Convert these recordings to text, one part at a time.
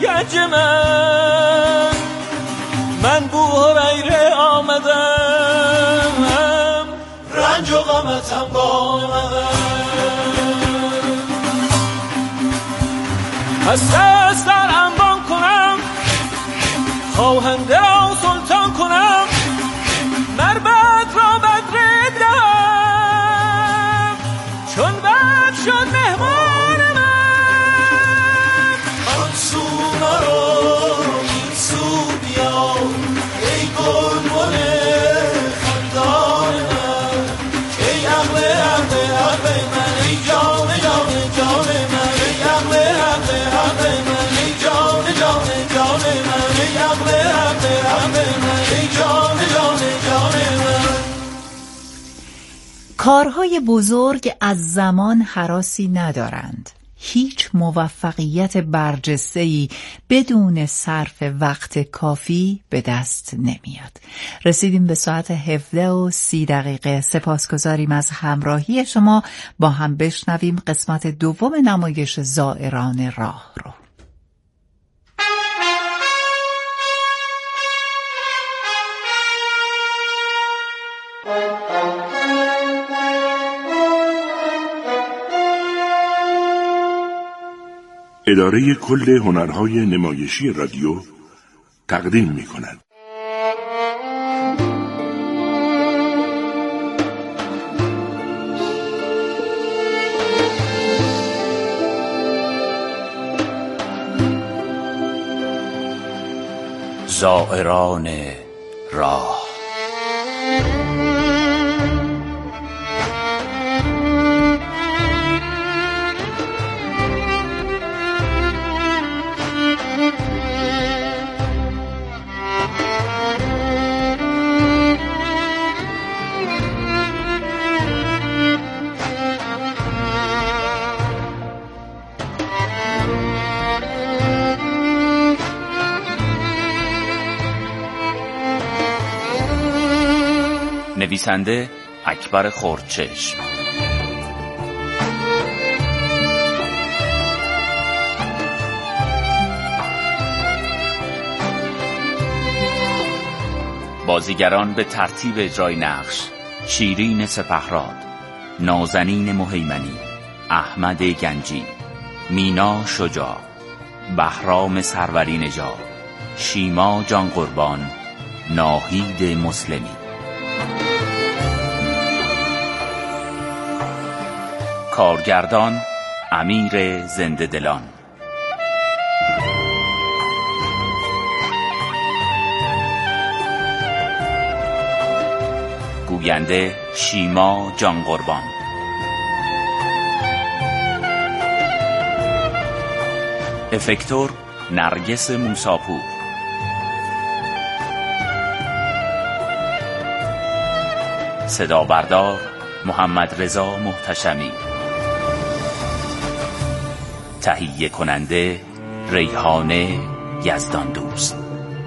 گنج من بو هریره آمدم، رنج و غمتم با من. از دست در انبان کنم، خواهنده را سلطان کنم، مربط را بدر دم، چون بد شد مهمان من. آن سو نرو این سو بیا، ای گلبن خندان من، ای عقل عقل عقل من، ای جان جان جان من، ای عقل عقل عقل من، ای جان جان جان من، ای عقل عقل عقل من، ای جان جان جان من. کارهای بزرگ از زمان هراسی ندارند. هیچ موفقیت برجسته‌ای بدون صرف وقت کافی به دست نمیاد. رسیدیم به ساعت 17:30. سپاسگزاریم از همراهی شما. با هم بشنویم قسمت دوم نمایش زائران راه رو. اداره کل هنرهای نمایشی رادیو تقدیم می‌کند. زائران راه. نویسنده اکبر خردچشم، بازیگران به ترتیب اجرای نقش: شیرین سپهراد، نازنین مهیمنی، احمد گنجی، مینا شجاع، بهرام سروری نژاد، شیما جان قربان، ناهید مسلمی. کارگردان امیر زنده دلان. گوینده شیما جان قربان. افکتور نرگس موساپور. صدا بردار محمد رضا محتشمی. تهیه کننده ریحانه یزدان دوست.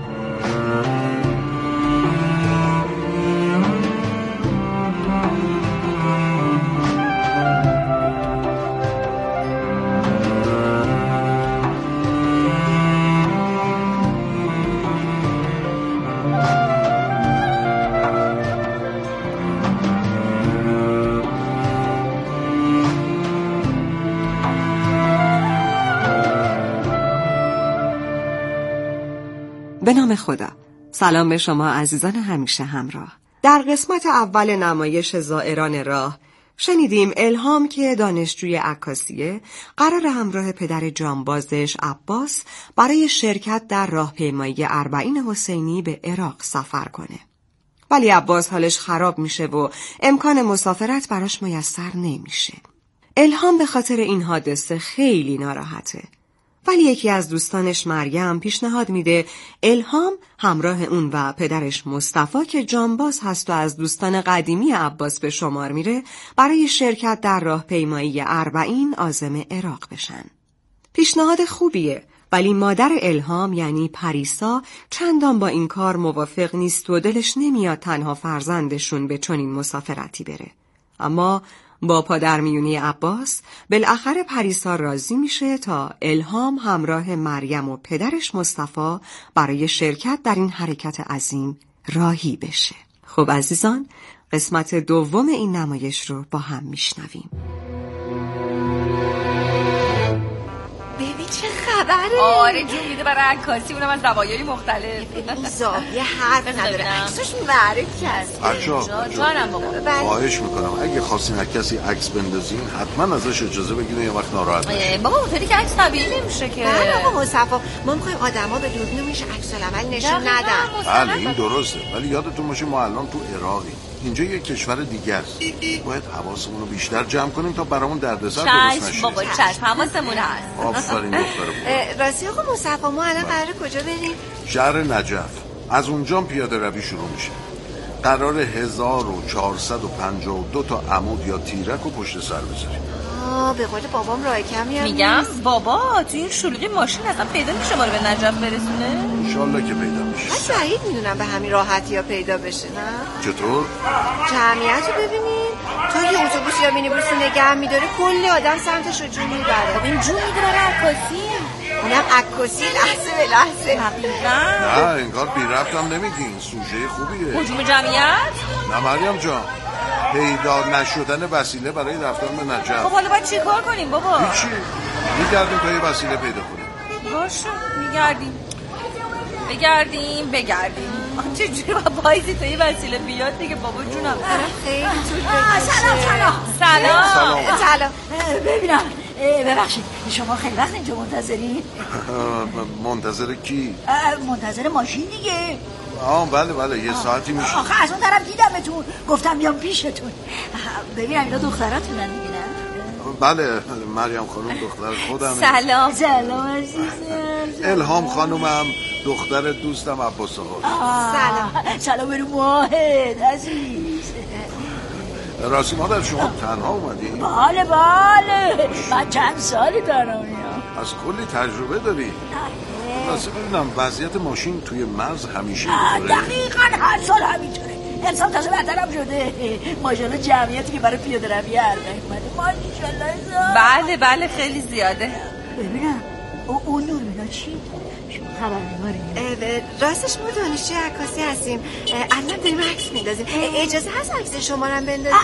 به نام خدا. سلام به شما عزیزان همیشه همراه. در قسمت اول نمایش زائران راه شنیدیم الهام که دانشجوی عکاسیه قرار همراه پدر جانبازش عباس برای شرکت در راهپیمایی اربعین حسینی به عراق سفر کنه. ولی عباس حالش خراب میشه و امکان مسافرت براش میسر نمیشه. الهام به خاطر این حادثه خیلی ناراحته. ولی یکی از دوستانش مریم پیشنهاد میده الهام همراه اون و پدرش مصطفی که جانباز هست و از دوستان قدیمی عباس به شمار میره برای شرکت در راهپیمایی اربعین عازم عراق بشن. پیشنهاد خوبیه، ولی مادر الهام یعنی پریسا چندان با این کار موافق نیست و دلش نمیاد تنها فرزندشون به چنین مسافرتی بره. اما با پادرمیونی عباس بالاخره پریسا راضی میشه تا الهام همراه مریم و پدرش مصطفی برای شرکت در این حرکت عظیم راهی بشه. خب عزیزان، قسمت دوم این نمایش رو با هم میشنویم. ببین چه خبره؟ آره جون میده برای عکاسی، اونم از زوایای مختلف. این زاویه حرف نداره، عکسش معرکه است. بچه‌ها جانم بابا. خواهش میکنم اگه خواستین از کسی عکس بندازین حتما ازش اجازه بگیرین یه وقت ناراحت نشه. بابا اونطوری که عکس طبیعی نمیشه که. بله آقا مصطفی، ما میخوایم آدما به دوربینش عکس العمل نشون ندن. بله این درسته، ولی یادتون باشه ما الان تو عراقیم. اینجا یک کشور دیگه است. باید حواسمون رو بیشتر جمع کنیم تا برامون دردسر درست نشه. بابا چشم، حواسمون هست. آفرین دخترم. راستی آقا مصطفی، ما الان قراره کجا بریم؟ شهر نجف. از اونجا پیاده روی شروع میشه. قرار 1452 تا عمود یا تیرک رو پشت سر بذاریم. به قول بابام راه کمی هم میگم بابا تو این شلوغی ماشین اصلا پیدا میشه ما رو به نجف برسونه؟ انشالله که پیدا میشه. من بعید میدونم به همین راحتی ها پیدا بشه. نه چطور؟ جمعیت رو ببینین، تا یه اتوبوس یا مینیبوس نگه میداره کل آدم سمتش رو جون میبره. این جون میده برای عکاسی، اونم عکاسی لحظه به لحظه. نه انگار بی ربط هم نمیگین، سوژه خوبیه. هجوم جمعیت؟ نه مریم جان، پیدا نشدن وسیله برای رفتن به نجف. خب حالا باید چی کار کنیم بابا؟ هیچی، میگردیم تا یه وسیله پیدا کنیم. باشه بگردیم چجوری با بایزی تا یه وسیله بیاد دیگه بابا جونم. خیلی سلام. ببینم ببخشید شما خیلی وقت اینجا منتظرین؟ منتظر کی؟ منتظر ماشین دیگه. بله یه ساعتی میشه. آخه از اون طرف دیدمتون، گفتم بیام پیشتون. ببینم اینا دختراتونن دیگه نه؟ بله مریم خانم دختر خودم. سلام عزیزم. الهام خانومم دختر دوستم عباس آقا. سلام برو ماهد عزیز. راستی مادر شما تنها اومدی؟ بله من چند سال تنها میام. از کلی تجربه داری؟ راستی ببینم وضعیت ماشین توی مرز همیشه اینطوره؟ دقیقاً هر سال همینطوره. امسال تازه برترم شده. ماشاءالله جمعیتی که برای پیاده روی اربعین اومده ماشاءالله. بله خیلی زیاده. ببینم اون نور مینا چی؟ شما خبر نماریم؟ راستش ما دانشجوی عکاسی هستیم، الان داریم عکس میندازیم. اجازه هست عکس شما رو هم بندازیم؟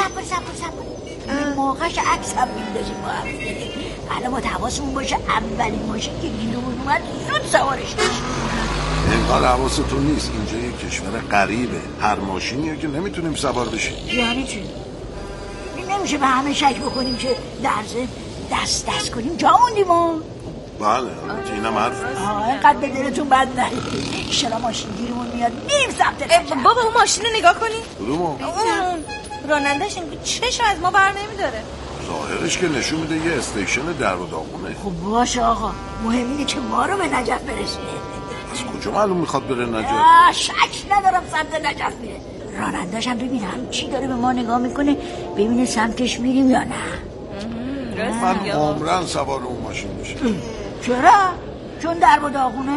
صبر موقعش عکس هم میندازیم با هم. الان ما حواسمون باشه اولین ماشین که گیرمون اومد زود سوارش بشیم. انگار حواستون نیست، اینجا یک کشور غریبه، هر ماشینیه که نمیتونیم سوار بشیم. یعنی چی؟ نمیشه به همه شک بکنیم که درزه دست کنیم جا موندیم. بله اینم حرف. اینقدر به دلتون بد نهید. ایشالا ماشین گیرمون میاد نیم سمت بابا اون ماشین رو نگاه کنی. کدومو؟ اون رانندش چشم از ما بر نمیداره. ظاهرش که نشون میده یه استیشن در و داغونه. خب باشه آقا، مهم اینه که ما رو به نجف برسونه. از کجا معلوم میخواد بره نجف؟ شک ندارم سمت نجف میره. رانندش هم ببینم چی داره به ما نگاه میکنه، ببینه سمتش میریم یا نه. من عمرن سوار اون ماشین میشه. چرا؟ چون درب و داغونه؟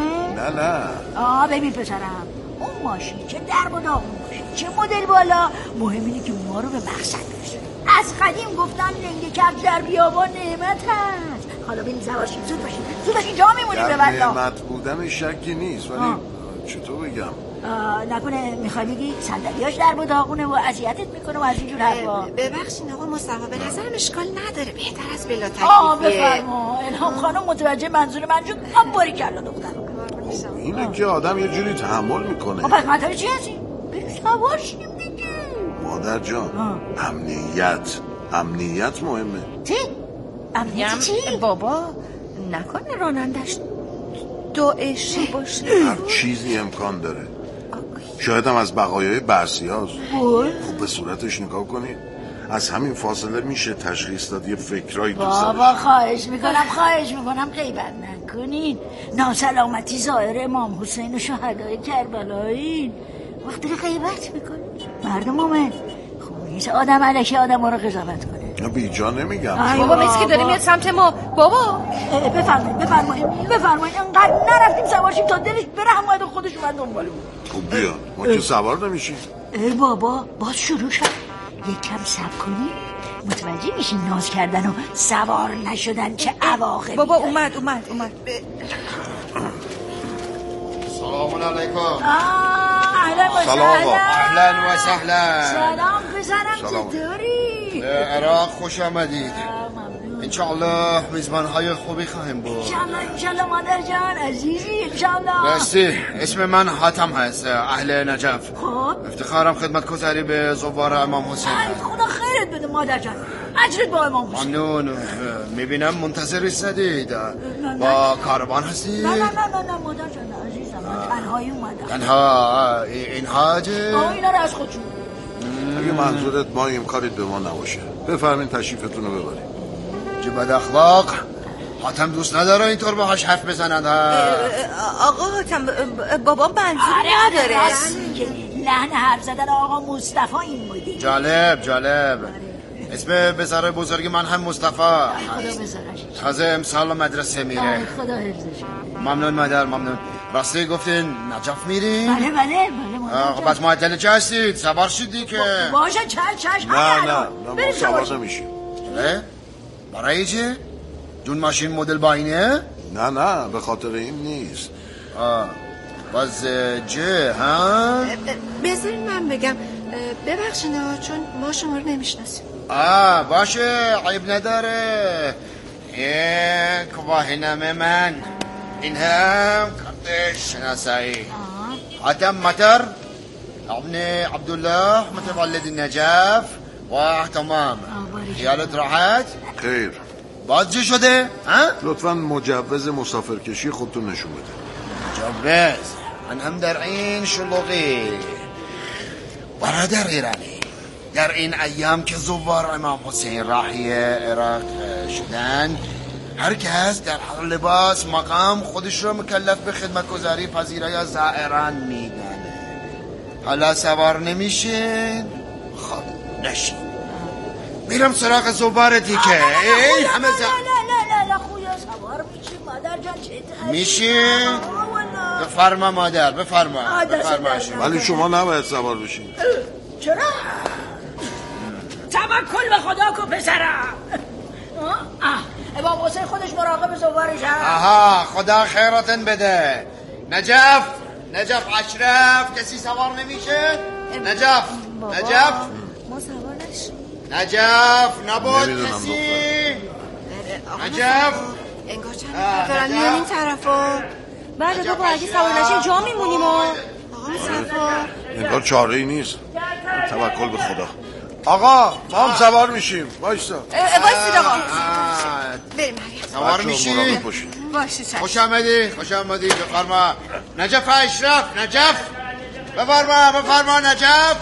نه ببین پسرم، اون ماشین چه درب و داغون باشه چه مدل بالا، مهم اینه که ما رو به مقصد برسونه. از قدیم گفتن لنگه کف در بیابان نعمت هست. حالا بریم سوار شیم، زود باشین جا میمونیم به بلا. نعمت بودن شکی نیست، ولی چطور بگم؟ نکنه میخوای بگی صندلیاش در و داغونه و اذیتت میکنه و از اینجور حرفا. ببخشید آقا مصطفی، به نظرم اشکال نداره، بهتر از بلا تکلیفیه. بفرما الهام خانم متوجه منظور من شد. باریکلا دختر. اینه که آدم یه جوری تحمل میکنه. پس مطلب چی هستی؟ بریم سوار شیم دیگه. مادر جان امنیت مهمه. چی؟ امنیت چی؟ بابا نکنه رانندش داعشی باشه. هر چیزی امکان داره. شاید هم از بقایای بعثی هاست. خب به صورتش نگاه کنید، از همین فاصله میشه تشخیص داد یه فکرایی تو سرش. بابا خواهش میکنم غیبت نکنین. ناسلامتی ظاهر امام حسین و شهدای کربلایی. وقتی غیبت میکنین مردم مومن خوب نیست آدم علیه آدم ها رو قضاوت کنه. بی جا نمیگم. بابا مثل که داره میاد سمت ما. بابا بفرمایید انقدر نرفتیم سوارشیم تا دلش بره همه خودش اومد دنبالمون. خب بیا ما که سوار نمیشیم. بابا باز شروع شد. یک کم صبر کنی متوجه میشین ناز کردن و سوار نشدن چه عواقبی بابا داره. اومد سلام علیکم. اهلا و سلام آقا. اهلا و سهلا. سلام پسرم، چطوری؟ عراق خوش آمدید. انشالله میزبان‌های خوبی خواهیم بود. انشالله مادر جان عزیزی، انشالله. راستی اسم من حاتم هست، اهل نجف. خب افتخارم خدمت گذاری به زوار امام حسین. خدا خیرت بده مادر جان، اجرت با امام حسین. ممنون. میبینم منتظر ایستادید. با کاروان هستی؟ نه مادر جان عزیزم، من تنهایی اومدم. تنها؟ این حاجه؟ اینا رو از خودشون. اگه منظورت ماییم کاری به ما نباشه بفرمین تشریفتون رو ببرید. چه بد اخلاق. حاتم دوست نداره اینطور باهاش حرف بزنند. آقا حاتم بابا منظوری نداره. لحن حرف زدن آقا مصطفی این بودی. جالب. اسم بزرگ بزرگ من هم مصطفی. خدا بزرگش. تازه امسال مدرسه میره. خدا حفظش. ممنون مادر، ممنون. راستی گفتین نجف میرین؟ بله مادر. بس معطل چه هستید؟ سوار شدی که؟ باشه چش. نه ما سوار نمیشیم. برای چه؟ جون ماشین مدل با اینه؟ نه به خاطر این نیست. باز جه ها؟ بذارین من بگم. ببخشید چون ما شما رو نمیشناسیم. باشه عیب نداره. این کواهینامه من، این هم کارت شناسایی. حاتم مطر ابن عبدالله متولد نجف و تمام. خیالت راحت؟ خیر. باز چه شده؟ لطفاً مجوز مسافرکشی خودتون نشون بده. مجوز؟ من هم در این شلوغی. برادر ایرانی، در این ایام که زوار امام حسین راهی عراق شدن، هر کس در هر لباس مقام خودش رو مکلف به خدمت گذاری پذیرای زائران میدانه. حالا سوار نمیشین؟ خب نشین. میرم سراغ زوار دیگه. این همه نه خویا سوار میشین مادر جان. میشین؟ بفرما مادر، بفرما. ولی شما نباید سوار بشین. چرا؟ توکل به خدا کن پسرم. امام حسین خودش مراقب زوارش هست. خدا خیرتن بده. نجف اشرف کسی سوار نمیشه؟ نجف ما سوار نشیم. نجف نبود کسی. نجف انگار چند نفر دارن میان این طرفا. بعد بابا اگه سوار نشیم جا میمونیم. آقا مصطفی انگار چاره ای نیست. توکل به خدا. آقا ما هم سوار میشیم. وایسا. وایسید آقا. بریم سوار میشی؟ باشه چشم. خوش آمدی. بفرما نجف اشرف. نجف بفرما نجف.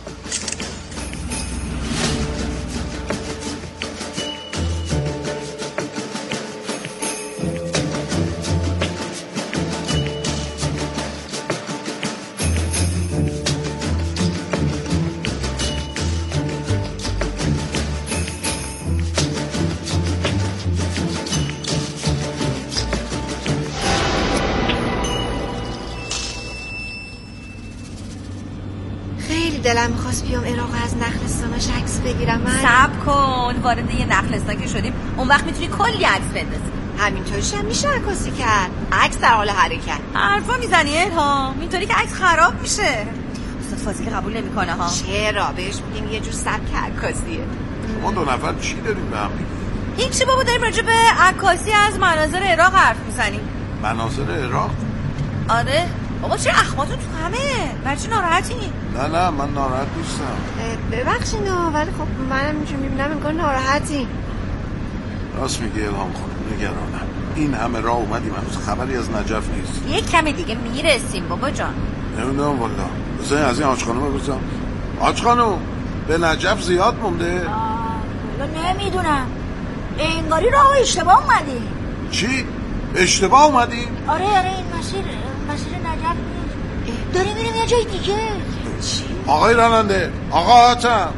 دلم میخواست بیام عراق از نخلستانش عکس بگیرم. من صبر کن، وارد یه نخلستان که شدیم اون وقت میتونی کلی عکس بندازی. همینطوریش هم میشه عکاسی کرد. عکس در حال حرکت. حرفا میزنی الهام؟ اینطوری که عکس خراب میشه. استاد فاضلی قبول نمیکنه ها. چرا؟ بهش میگیم یه جور سبک عکاسیه. ما دو نفر چی داریم به هم میگیم؟ هیچی بابا، داریم راجع به عکاسی از مناظر عراق حرف میزنیم. مناظر عراق؟ آره بابا، چه اخماتون تو همه؟ برای چی ناراحتی؟ نه من ناراحت نیستم. ببخشید ولی خب منم اینجور میبینم انگار ناراحتی. راست میگه الهام خانم، نگرانم. این همه راه اومدیم هنوز خبری از نجف نیست. یک کم دیگه میرسیم بابا جان. نمیدونم والا. بذاری از این آج خانم بپرسم. آج خانم به نجف زیاد مونده؟ نمیدونم، انگاری راه اشتباه اومدی. چی؟ اشتباه اومدی؟ آره این مسیر نجف نیست. داری میریم یه جای دیگه. آقای راننده، آقا حاتم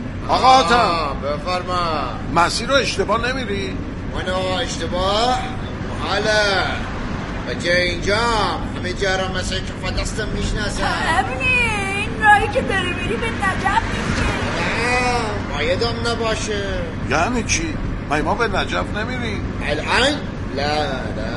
بفرما. مسیر رو اشتباه نمیری؟ منو اشتباه؟ حالا بچه اینجا همه جا را مثل کفت دستم میشناسم. ابنی این راهی که داری میری به نجف میشه. بایدم نباشه. یعنی چی؟ ما به نجف نمیریم؟ الان؟ لا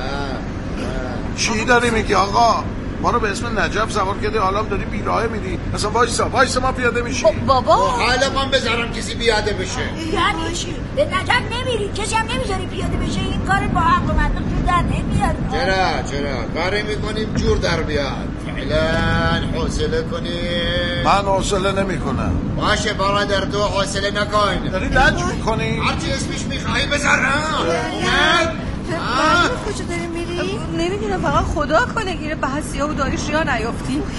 چی داری میگی آقا؟ ما رو به اسم نجف سوار کرده، حالا داری بیراهه میدی. مثلا وایسا ما پیاده میشیم. بابا حالا من بذارم کسی پیاده بشه. یعنی چی؟ به نجف نمیری؟ کسی هم نمیذاری پیاده بشه؟ این کار با عقل و منطق جور در نمیاد. چرا کاری میکنیم جور در بیاد. فعلا حوصله کنیم. من حوصله نمیکنم. باشه برادر تو حوصله نکن. داری لج میکنی؟ هرچی اسمش میخوایی بذارم. کجا داری میری؟ نمیدونم، فقط خدا کنه گیره بحثی ها و داریش یا نیافتی. میگم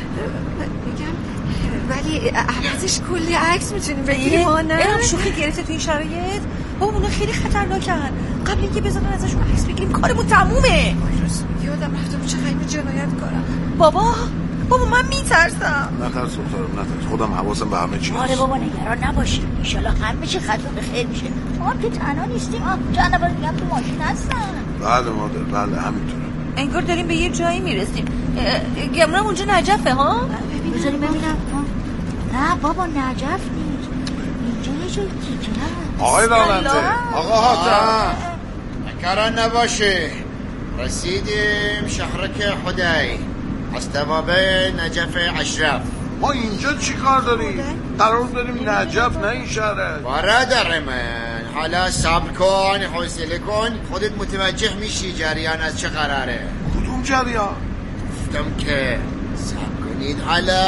ولی عوضش کلی عکس میتونیم بگیریم. ما نه اینم شوخی گرفته تو این شرایط. بابا اونا خیلی خطرناکن. قبل اینکه بزنن ازشون عکس بگیریم کارمون تمومه. یادم رفته بود چقدر اینو جنایت کنم. بابا من میترسم. نترس دخترم نترس، خودم حواسم به همه چی. آره بابا نگران نباشی، انشالله همه چی خطر به خیر میشه. ما هم که تنها نیستیم، چند نفر دیگه هم تو ماشین هستن. بله مادر، بله همینطوره. انگار داریم به یه جایی میرسیم. گمونم اونجا نجفه ها؟ بذاریم ببینم. نه بابا نجف نیست، اینجا یه جای دیگه هست. آقای راننده، آقا حاتم، نگران نباشه، رسیدیم شهرک خدای استوابه نجف اشرف. ما اینجا چی کار داریم؟ قرار داریم نجف نه این شهره. برادر من حالا صبر کن، حوصله کن، خودت متوجه میشی جریان از چه قراره. کدوم جریان؟ گفتم که صبر کنید حالا.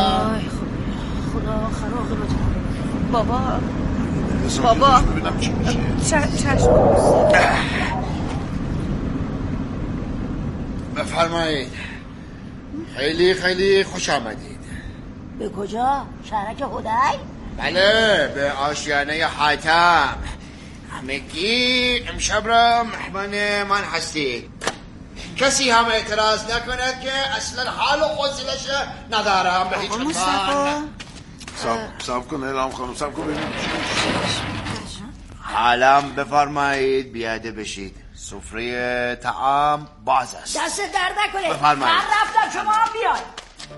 خدا خراقه بابا ببینم چی میشه. چشم بفرمایید. خیلی خیلی خوش آمدید. به کجا؟ شهرک خدای؟ بله، به آشیانه حاتم. همگی امشب را مهمان من هستید. کسی هم اعتراض نکند که اصلا حال و حوصله‌اش ندارم به هیچ عنوان. صبر کن الهام خانم، صبر کن ببینیم. حالا بفرمایید بیاده بشید. سفره طعام باز است. دست درد نکنه. بفرمایید. من رفتم، شما هم بیاید.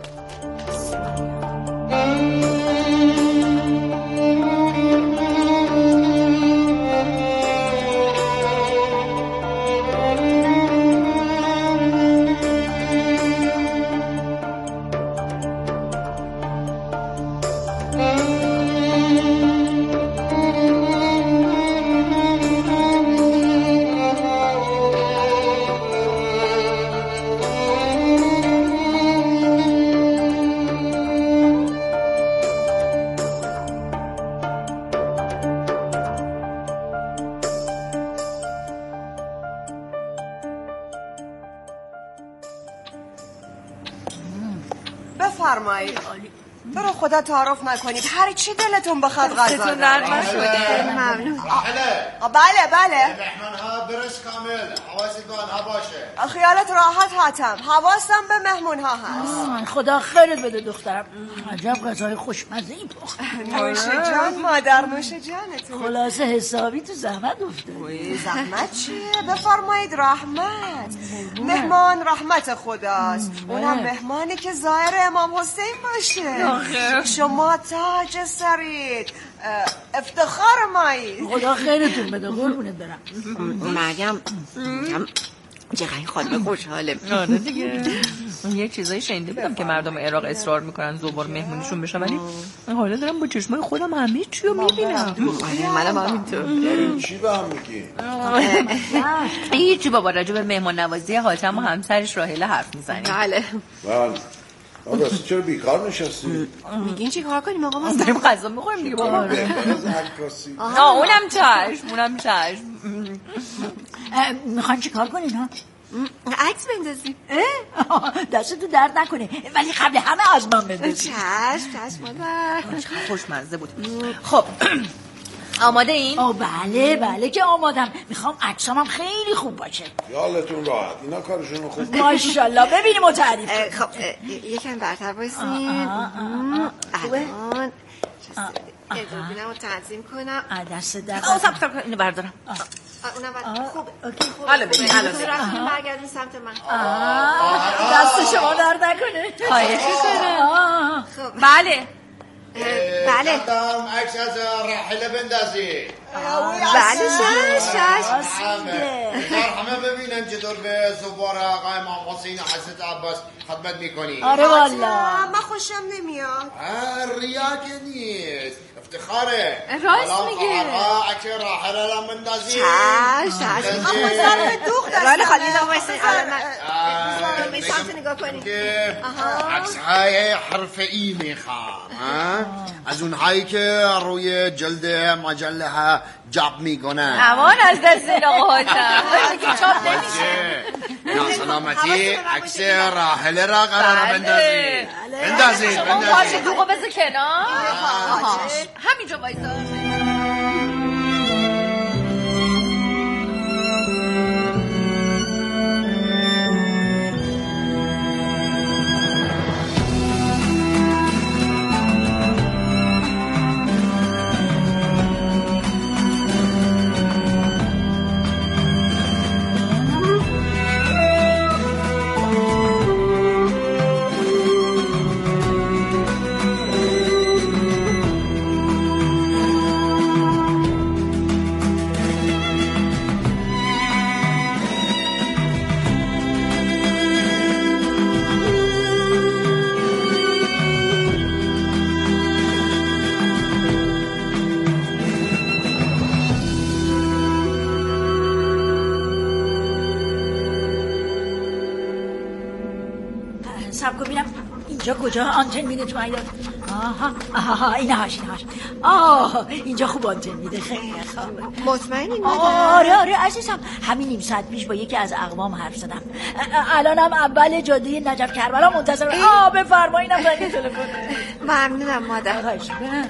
بفرمایید. برو خدا تعارف نکنید، هر چی دلتون بخواد غذا نرم شده. ممنون. بله. مهمان‌ها برس کامل، حواست به آنها باشه. خیالت راحت حاتم، حواسم به مهمون‌ها هست. خدا خیرت بده دخترم. عجب غذای خوشمزه‌ای پخت. نوش جان مادر، نوش جانتون. خلاصه حسابی تو زحمت افته. زحمت چیه؟ بفرمایید رحمت. مهمان رحمت خداست. اونم مهمانی که زائر امام حسین باشه. شما تاج سرید، افتخار مایی. خدا خیرتون بده، قربونت برم. مریم چقدر خانم خوشحاله. آره دیگه. یه چیزایی شنیده بودم که مردم عراق اصرار میکنن زوار مهمونیشون بشن، ولی حالا دارم با چشمای خودم همه چی رو میبینم. منم همینطور. چی به هم میگی؟ هیچی بابا، راجع به مهمان نوازی حاتم و همسرش راحله حرف میزنیم. بله. آقا چرا بیکار نشستی؟ میگین چی کار کنیم آقا؟ ما داریم غذا میخوریم دیگه بابا. اونم چشم. میخوان چی کار کنین ها؟ عکس بندازیم. دست تو درد نکنه، ولی قبل همه از من بندازیم. چشم مادر. چقدر خوشمزه بود. خب آماده این؟ بله که آمادم. میخوام عکسامم خیلی خوب باشه. یالتون راحت، اینا کارشون خوب. ماشاءالله. ببینیم و تعریف. خب یکم برتر بایستیم. خوبه؟ الان ببینم و تنظیم کنم. دست درد. سب اینو بردارم. اونم خوبه. حالا ببین، حالا رفتیم برگردیم سمت من. دست شما درد نکنه. خواهش میکنم. بله بله عکس از راحله بندازی. بله شش همه ببینن چطور به زوار آقای امام حسین و حضرت عباس خدمت میکنی. آره والا من خوشم نمیاد. ریا که نیست، افتخاره. راست میگه. عکس راحله را بندازی. شش راحله خالی من سمت نگاه کنی. عکس های حرفه‌ای میخوام، از اونهایی که روی جلد مجله ها جاب میکنن. امان از دست این آقا که چاپ نمیشه. سلامتی عکس راحله را قرار بندازی. بندازی شما پاچه دوغو بذار کنار. همینجا بایستا. سب کن بینم اینجا کجا آنتن میده تو ایاد. آها اینهاش اینجا خوب آنتن میده. خیلی خوبه. مطمئنی؟ آره عزیزم، همین نیم ساعت پیش با یکی از اقوام حرف زدم. الانم اول جاده نجف کربلا منتظر. بفرمایید زنگ تلفن. ممنونم مادر. خواهش می‌کنم.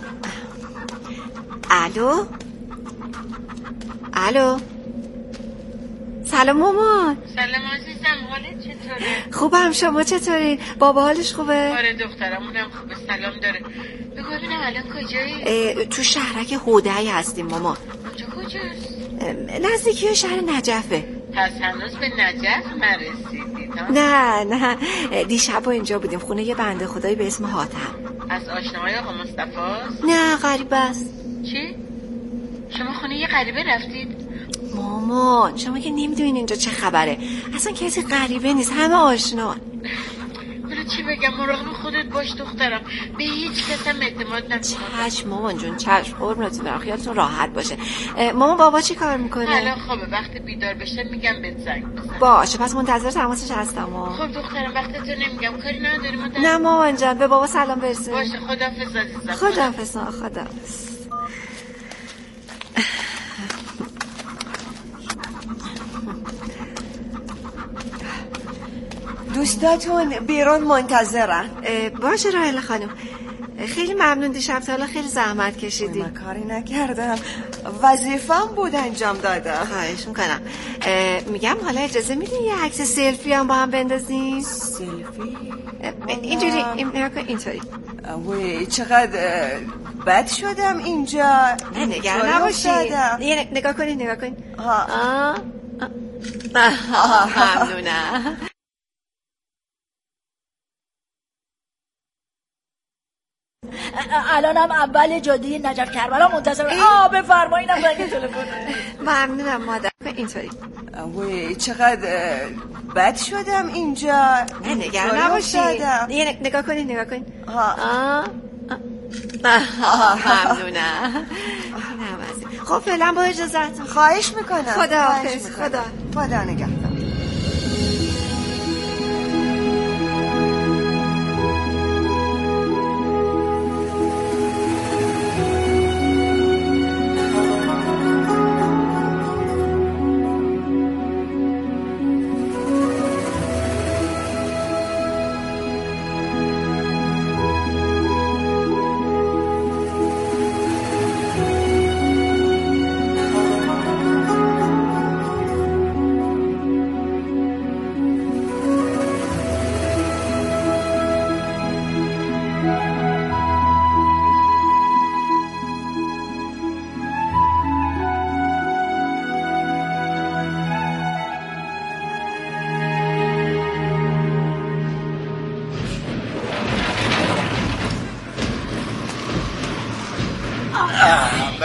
الو سلام مامان. سلام عزیزم، حالت چطوره؟ خوبم، شما چطورین؟ بابا حالش خوبه؟ آره دخترمونم خوبه، سلام داره. بگو ببینم الان کجایی؟ تو شهرک هوده‌ای هستیم مامان. اونجا کجاست؟ نزدیکی شهر نجفه. پس هنوز به نجف نرسیدید ها؟ نه دیشب اینجا بودیم، خونه یه بنده خدایی به اسم حاتم. از آشناهای آقا مصطفی؟ نه غریبه است. چی؟ شما خونه یه غریبه رفتید؟ مامان شما که نمیدونین اینجا چه خبره، اصلا کسی غریبه نیست، همه آشنا. من چی بگم، مراقب خودت باش دخترم، به هیچ کس هم اعتماد نکن. چشم مامان جون، چشم، قربونتون برم، خیالتون راحت باشه. مامان بابا چی کار میکنه؟ الان خوابه، وقتی بیدار بشه میگم بهت زنگ بزن. باشه پس منتظر تماسش هستم. خب دخترم وقتتو نمیگم، کاری نداری ما. نه مامان جان، به بابا سلام برسون. باشه خداحافظ عزیزم. خداحافظ. دوستاتون بیرون منتظرن. باشه راحله خانم، خیلی ممنون. دیشب تا حالا خیلی زحمت کشیدی. من کاری نکردم، وظیفه‌ام بود انجام دادم. خواهش میکنم. میگم حالا اجازه میدین یه عکس سلفی هم با هم بندازیم؟ سلفی؟ اینجوری اینطوری. وای چقدر بد شدم اینجا. نگران نباشی. نگاه کنین. ممنونم. الانم اول جاده نجف کربلا منتظر. بفرمایید زنگ تلفن. ممنونم مادر. اینطوری. وای چقدر بد شدم اینجا. نگران نباشی. نگاه کنین. ممنونم. خب فعلا با اجازهتون. خواهش میکنم. خداحافظ. خدا نگهدار.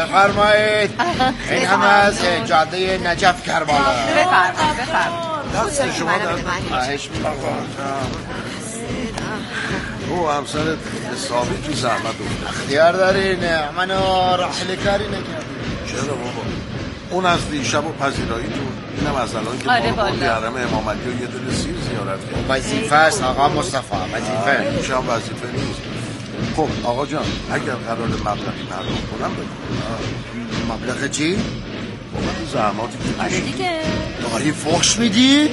بفرمایید. این هم از جاده نجف کربلا. بفرمایید. دست شما در خواهش می‌کنم. او همسرت حسابی تو زحمت بود. اختیار دارین، منو رحله کاری نکردی. چرا بابا؟ اون از دیشب و پذیراییتون، اینم از الان که بردی حرم امام علی و یه دل سیر زیارت کرد. وظیفه است آقا مصطفی، وظیفه. این هم وظیفه نیست. خب آقا جان، اگر قرار مبلغی پرداخت کنم بگو. مبلغ چی؟ بابا تو زحماتی که دیگه داری فحش میدی؟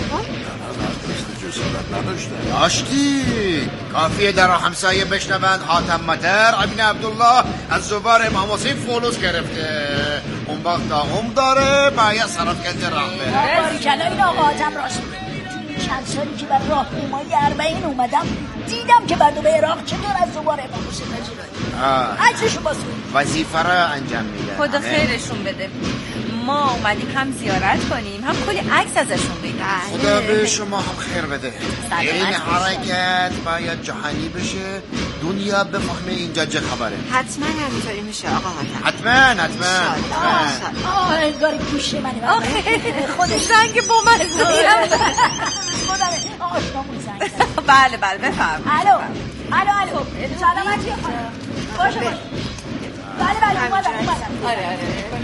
نداشته. داشتی. کافیه در همسایه بشنوند حاتم مطر ابن عبدالله از زوار امام حسین فولوس گرفته. اون وقت داغم داره باید صرف کنده راه بره. باریکلا این آقا حاتم راست میگه. چند سالی که بر راهپیمایی اربعین اومدم دیدم که مردم عراق چطور از زوار امام حسین عکسشو بازو وظیفه را انجام میده. خدا خیرشون بده. ما اومدیم هم زیارت کنیم هم کلی عکس ازشون بگیریم. خدا به شما هم خیر بده. این حرکت باید جهانی بشه، دنیا بفهمه اینجا چه خبره. حتما همینطوری میشه آقا حاتم. حتما. انگار گوش منه. خودش زنگ بومزه. آشنامون زنگ. بله بفرمایید. الو سلامتی باشه. بله اومدم. آره.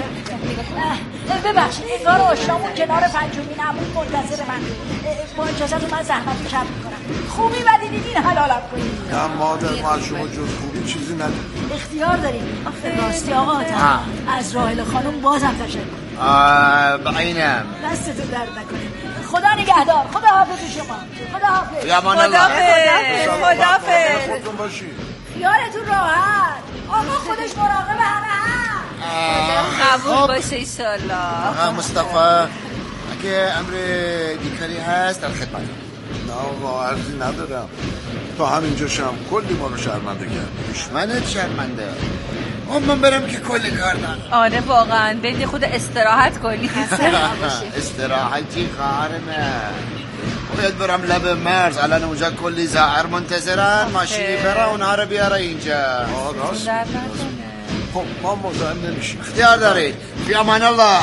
ببخشید انگار آشنامون کنار پنجمین عمود منتظر من. با اجازهتون من زحمت کم میکنم. خوبی بدیدید این حلالم کنید. نه مادر، ما از شما جز خوبی چیزی نداریم. اختیار داریم. راستی آقا حاتم از راحله خانم بازم تشکر. با اینم دستتون درد نکنه. خدا نگهدار. خدا حافظ شما. خدا حافظ. امان الله. خداحافظ. خودتون باشی. خیالتون راحت. آقا خودش مراقب همه. قبول باشه ایشالله. مصطفی اگه امر دیکاری هست در خدمت. نه آقا عرضی ندارم. تا همینجا شم کلی ما رو شرمنده کرد. دشمنت شرمنده؟ من برم که کلی کار دارم. آره واقعا بدی خود استراحت کنی. استراحتی خواهرمه. باید برم لب مرز، الان اونجا کلی زائر منتظرن، ماشینی بره اونها رو بیاره اینجا. راست. خب ما مزاحم نمیشیم. اختیار دارید. فی امان الله.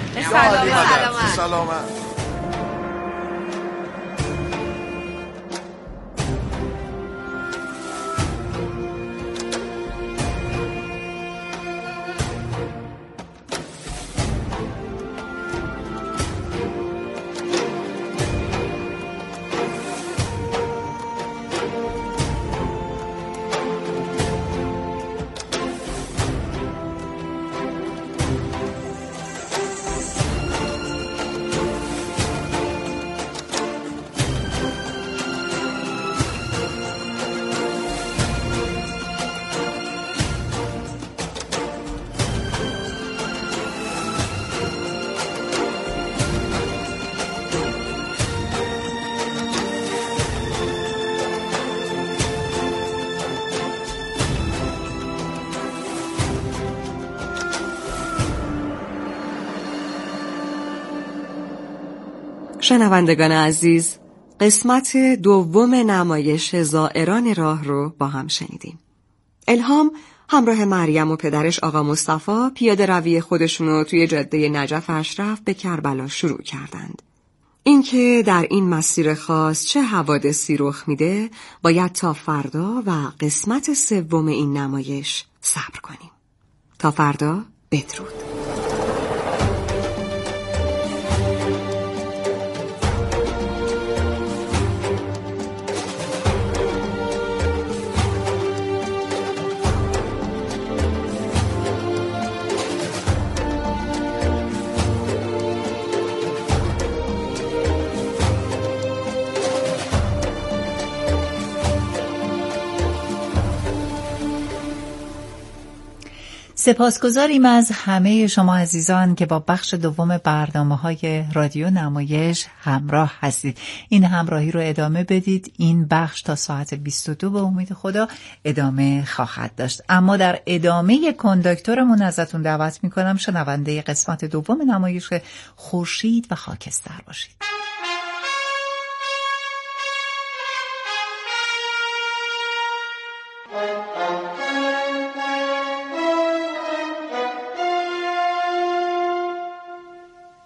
سلامت. شنوندگان عزیز، قسمت دوم نمایش زائران راه رو با هم شنیدیم. الهام همراه مریم و پدرش آقا مصطفی پیاده روی خودشونو توی جاده نجف اشرف به کربلا شروع کردند. اینکه در این مسیر خاص چه حوادثی رخ میده باید تا فردا و قسمت سوم این نمایش صبر کنیم. تا فردا بدرود. سپاسگزاریم از همه شما عزیزان که با بخش دوم برنامه‌های رادیو نمایش همراه هستید. این همراهی رو ادامه بدید. این بخش تا ساعت 22 به امید خدا ادامه خواهد داشت. اما در ادامه کنداکتورمون ازتون دعوت می‌کنم شنونده قسمت دوم نمایش خورشید و خاکستر باشید.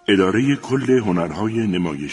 اداره کل هنرهای نمایشی